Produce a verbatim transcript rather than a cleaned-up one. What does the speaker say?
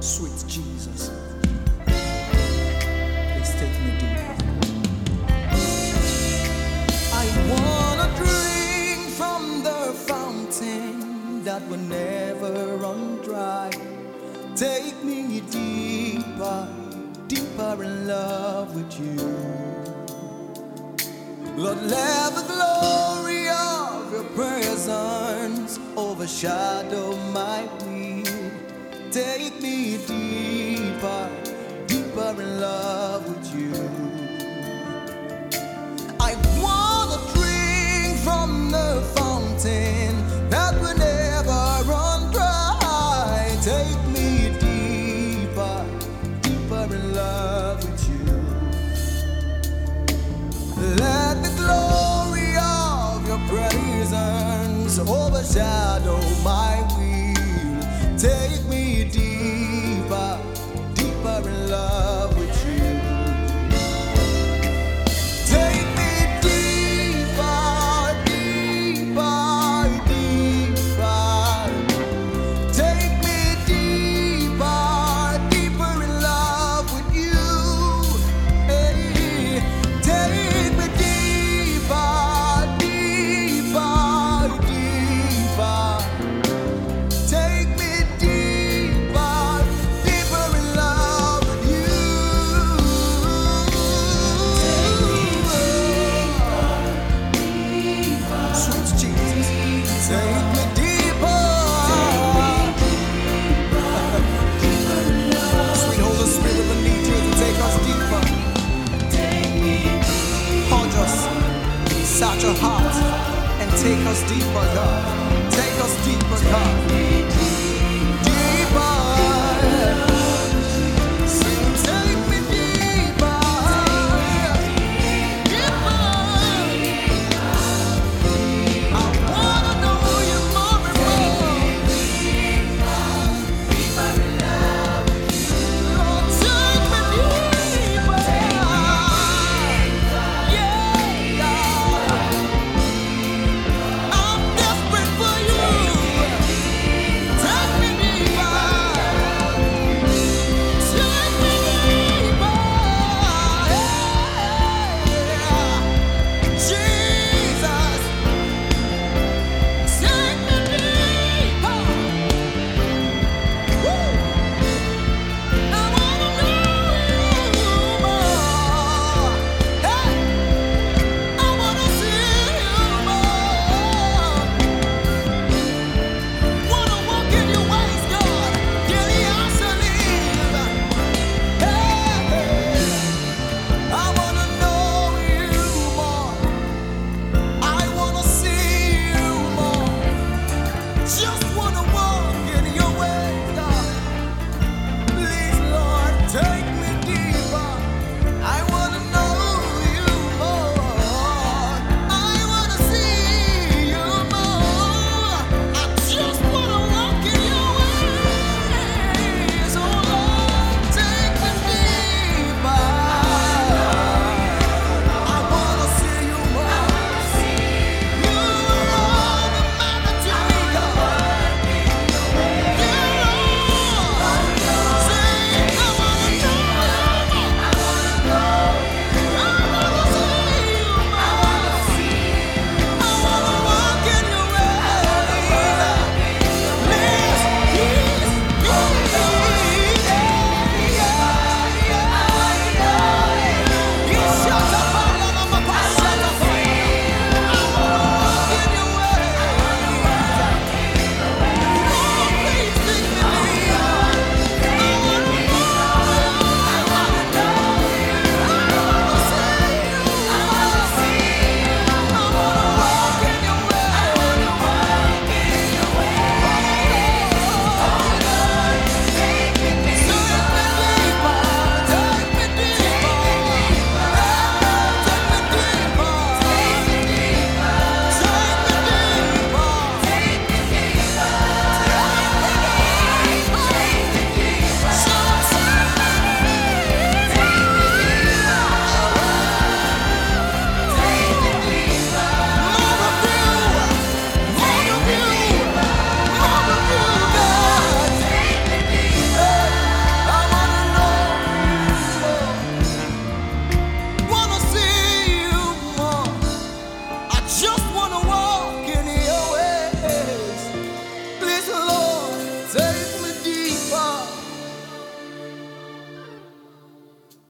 Sweet Jesus, please take me deeper. I wanna drink from the fountain that will never run dry. Take me deeper, deeper in love with you. Lord, let the glory of your presence overshadow my will. Take me deeper, deeper in love with you. I wanna drink from the fountain that will never run dry. Take me deeper, deeper in love with you. Let the glory of your presence overshadow my will. Take me deeper, deeper in love with you. Take me deeper, deeper, deeper. Take me deeper, deeper in love with you. Hey, take me deeper, deeper, deeper. Take me deeper, deeper in love with you. Sweet Jesus, take me deeper. Sweet Holy Spirit, we need you to take us deeper. Hold us, search our hearts, and take us deeper, God. Take us deeper, God.